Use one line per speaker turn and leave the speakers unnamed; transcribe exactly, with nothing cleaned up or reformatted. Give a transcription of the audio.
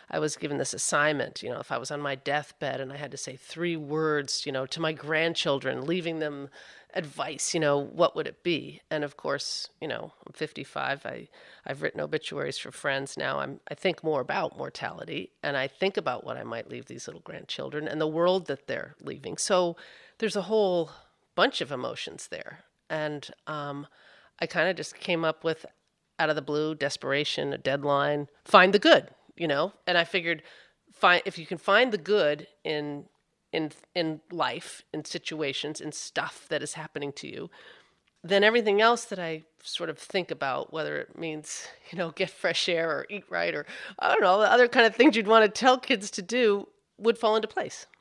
I was given this assignment, you know, if I was on my deathbed and I had to say three words, you know, to my grandchildren, leaving them advice, you know, what would it be? And of course, you know, I'm fifty-five. I, I've written obituaries for friends now. I'm, I think more about mortality, and I think about what I might leave these little grandchildren and the world that they're leaving. So there's a whole bunch of emotions there. And um, I kind of just came up with, out of the blue, desperation, a deadline, find the good, you know? And I figured, find if you can find the good in in in life, in situations, in stuff that is happening to you, then everything else that I sort of think about, whether it means, you know, get fresh air or eat right or, I don't know, the other kind of things you'd want to tell kids to do would fall into place.